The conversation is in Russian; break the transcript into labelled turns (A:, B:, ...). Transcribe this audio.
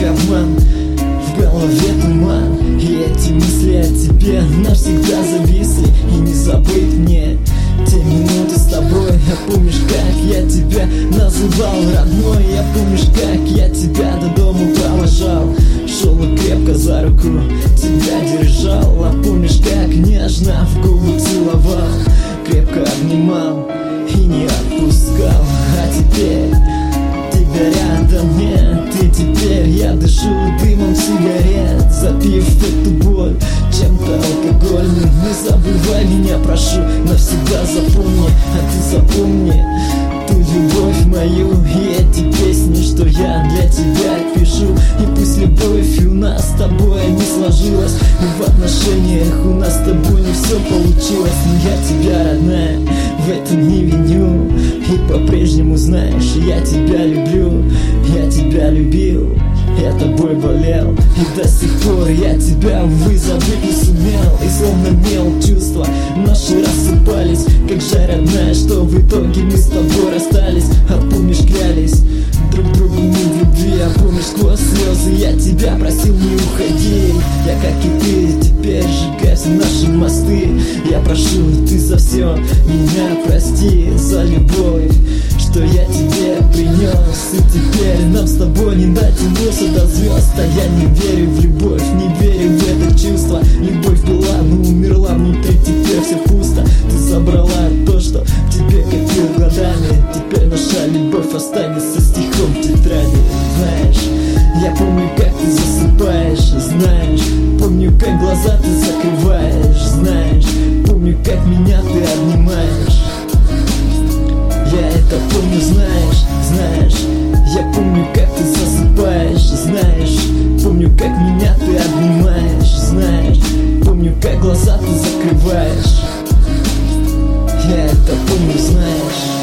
A: обман, в голове туман, и эти мысли о тебе навсегда зависли. И не забыть мне те минуты с тобой. А помнишь, как я тебя называл родной? Я помнишь, как я тебя до дома провожал, шел и крепко за руку тебя держал. А помнишь, как нежно в губы целовал, крепко обнимал и не отпускал. А теперь тебя рядом нет, и теперь я дышу дымом сигарет, запив эту боль чем-то алкогольным. Не забывай меня, прошу, навсегда запомни. А ты запомни ту любовь мою и эти песни, что я для тебя пишу. И пусть любовь у нас с тобой не сложилась, и в отношениях у нас с тобой не все получилось, но я тебя, родная, в этом не виню. И по-прежнему знаешь, я тебя люблю, я тебя любил, я тобой болел, и до сих пор я тебя, увы, забыть не сумел. И словно мел чувства наши рассыпались, как жаль, родная, что в итоге мы с тобой расстались. А помнишь, клялись друг другу мы в любви, а помнишь, сквозь слезы я тебя просил не уходи. Я, как и ты, теперь сжигаю все наши мосты. Я прошу, ты за все меня прости, за любовь, что я тебе принес. И теперь нам с тобой не дотянуться до звезд. А я не верю в любовь, не верю в это чувство. Любовь была, но умерла внутри, теперь все пусто. Ты забрала то, что в тебе копил годами. Теперь наша любовь останется стихом в тетради. Знаешь, я помню, как ты засыпаешь, знаешь, помню, как глаза ты закрываешь, знаешь, помню, как меня ты обнимаешь. Я это помню, знаешь, я помню, как ты засыпаешь, знаешь, помню, как меня ты обнимаешь, знаешь, помню, как глаза ты закрываешь. Я это помню, знаешь.